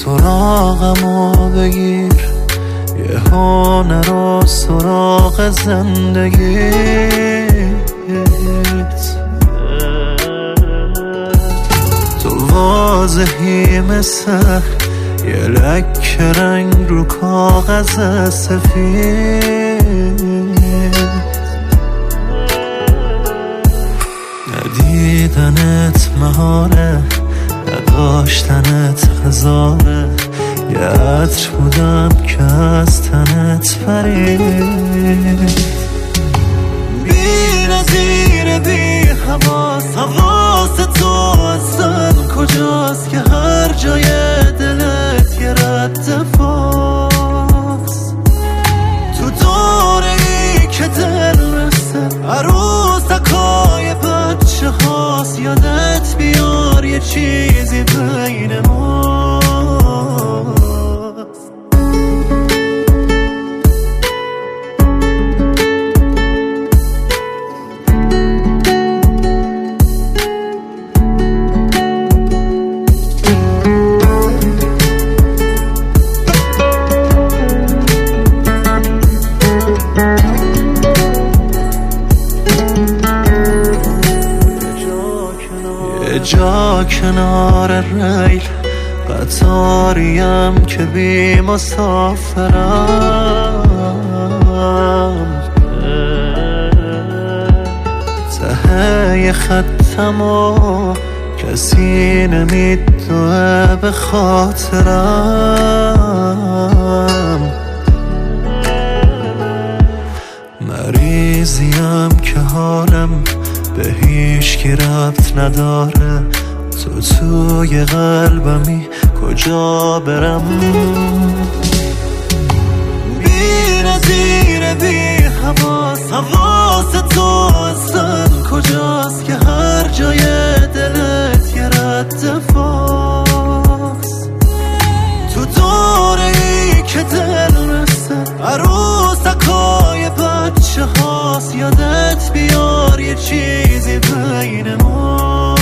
سراغمو بگیر، یه هنر و سراغ زندگیت. تو واضحی مثل یه لکه رنگ رو کاغذ سفید، ندیدنت محاله، نداشتنت هزاره، یه عطر بودم که از تنت پرید. بی نظیر بی حواس، حواس تو اصلا کجاست که هر جای دلت یه رد فاس. تو دوره ای که دل مثل عروسکای بچه هاست، یادت بیار یه چیزی بین ماست. یه جا کنار ریل قطاریم که بی مسافرم، ته خطم و کسی نمیدوه به خاطرم. مریضیم که حالم به هیچ کی ربط نداره، تو توی قلبمی کجا برم؟ بی نظیر بی حواس، حواس تو اصلا کجاست که هر جای دلت یه رد فاس. تو دوره ای که دل مثل عروسکای بچه هاست، یادت بیار یه چیزی بین ماست.